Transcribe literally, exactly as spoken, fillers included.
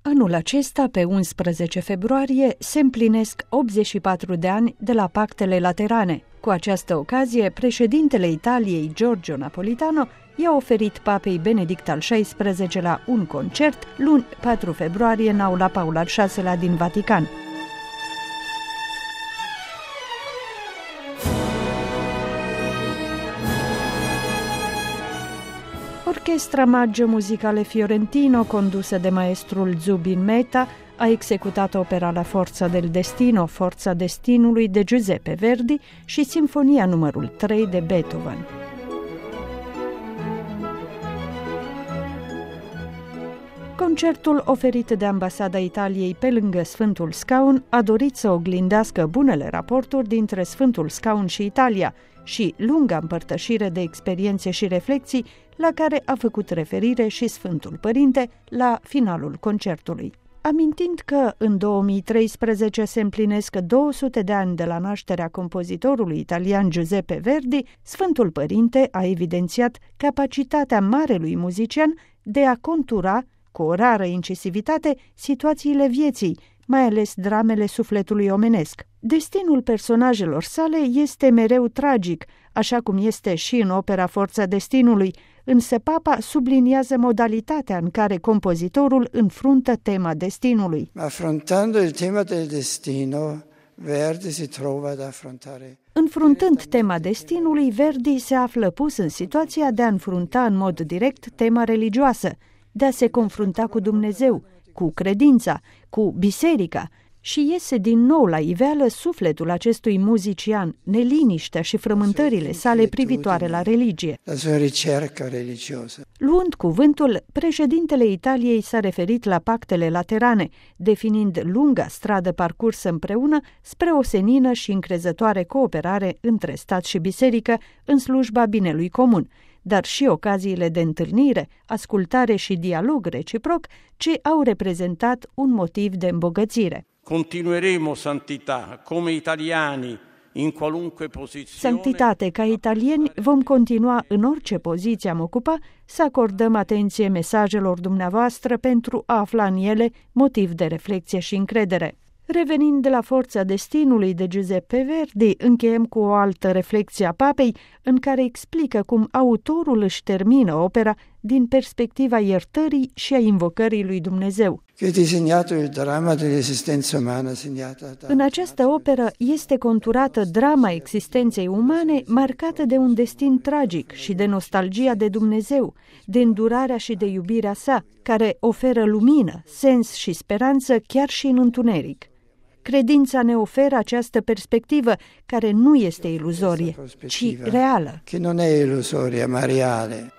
Anul acesta, pe unsprezece februarie, se împlinesc optzeci și patru de ani de la Pactele Laterane. Cu această ocazie, președintele Italiei, Giorgio Napolitano, i-a oferit papei Benedict al șaisprezecelea un concert luni patru februarie în aula Paul al șaselea din Vatican. Orchestra Maggio Musicale Fiorentino, condusă de maestrul Zubin Mehta, a executat opera La Forza del Destino, Forța Destinului de Giuseppe Verdi și Sinfonia numărul trei de Beethoven. Concertul oferit de Ambasada Italiei pe lângă Sfântul Scaun a dorit să oglindească bunele raporturi dintre Sfântul Scaun și Italia și lunga împărtășire de experiențe și reflexii la care a făcut referire și Sfântul Părinte la finalul concertului. Amintind că în două mii treisprezece se împlinesc două sute de ani de la nașterea compozitorului italian Giuseppe Verdi, Sfântul Părinte a evidențiat capacitatea marelui muzician de a contura, cu o rară incisivitate, situațiile vieții, mai ales dramele sufletului omenesc. Destinul personajelor sale este mereu tragic, așa cum este și în opera Forța Destinului, însă papa subliniază modalitatea în care compozitorul înfruntă tema destinului. Affrontando il tema del destino, Verdi si trova ad affrontare. Înfruntând tema destinului, Verdi se află pus în situația de a înfrunta în mod direct tema religioasă, de a se confrunta cu Dumnezeu, cu credința, cu biserica și iese din nou la iveală sufletul acestui muzician, neliniștea și frământările sale privitoare la religie. La sua ricerca religioasă. Luând cuvântul, președintele Italiei s-a referit la Pactele Laterane, definind lunga stradă parcursă împreună spre o senină și încrezătoare cooperare între stat și biserică în slujba binelui comun, dar și ocaziile de întâlnire, ascultare și dialog reciproc ce au reprezentat un motiv de îmbogățire. Continueremo santità come italiani in qualunque posizione. Sanctitate, ca italieni vom continua în orice poziție am ocupa să acordăm atenție mesajelor dumneavoastră pentru a afla în ele motiv de reflexie și încredere. Revenind de la Forța Destinului de Giuseppe Verdi, încheiem cu o altă reflexie a papei în care explică cum autorul își termină opera din perspectiva iertării și a invocării lui Dumnezeu. În această operă este conturată drama existenței umane marcată de un destin tragic și de nostalgia de Dumnezeu, de îndurarea și de iubirea sa, care oferă lumină, sens și speranță chiar și în întuneric. Credința ne oferă această perspectivă care nu este iluzorie, ci reală. Che non è illusoria, ma reale.